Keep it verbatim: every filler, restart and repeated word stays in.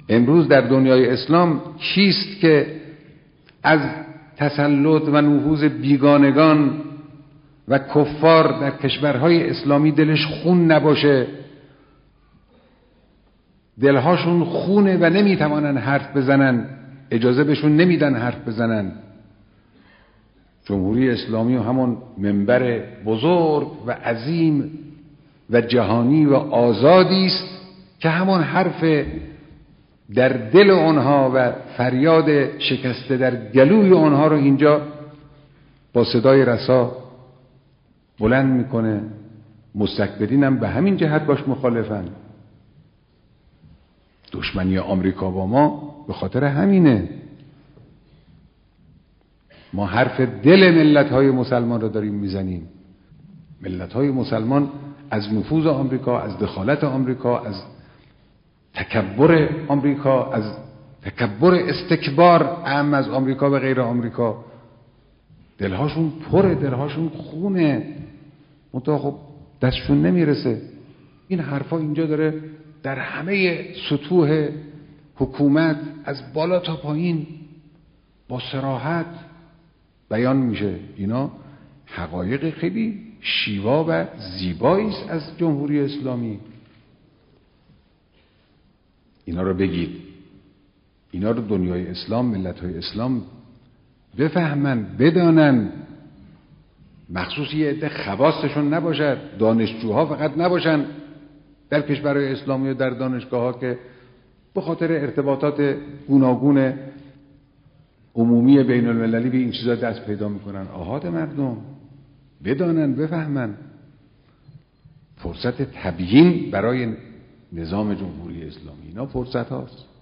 امروز در دنیای اسلام کیست که از تسلط و نفوذ بیگانگان و کفار در کشورهای اسلامی دلش خون نباشه؟ دلهاشون خونه و نمیتوانن حرف بزنن، اجازه بهشون نمیدن حرف بزنن. جمهوری اسلامی و همون منبر بزرگ و عظیم و جهانی و آزادی است که همون حرف در دل اونها و فریاد شکسته در گلوی اونها رو اینجا با صدای رسا بلند میکنه. مستکبرین هم به همین جهت باش مخالفن. دشمنی آمریکا با ما به خاطر همینه. ما حرف دل ملت‌های مسلمان رو داریم میزنیم. ملت‌های مسلمان از نفوذ آمریکا، از دخالت آمریکا، از تکبر آمریکا، از تکبر استکبار عام از آمریکا و غیر آمریکا دلهاشون پره، دلهاشون خونه، منتها خب دستشون نمیرسه. این حرفا اینجا داره در همه سطوح حکومت از بالا تا پایین با صراحت بیان میشه. اینا حقایق خیلی شیوا و زیبایی است از جمهوری اسلامی. اینا رو بگید، اینا رو دنیای اسلام، ملت‌های اسلام بفهمن، بدانن. مخصوص یه عده خواستشون نباشد، دانشجوها فقط نباشن در کشورهای اسلامی و در دانشگاه‌ها که به خاطر ارتباطات گوناگون عمومی بین المللی به این چیزا دست پیدا میکنن. آحاد مردم بدانن، بفهمن. فرصت تبیین برای نظام جمهوری اسلامی اینا فرصت هاست.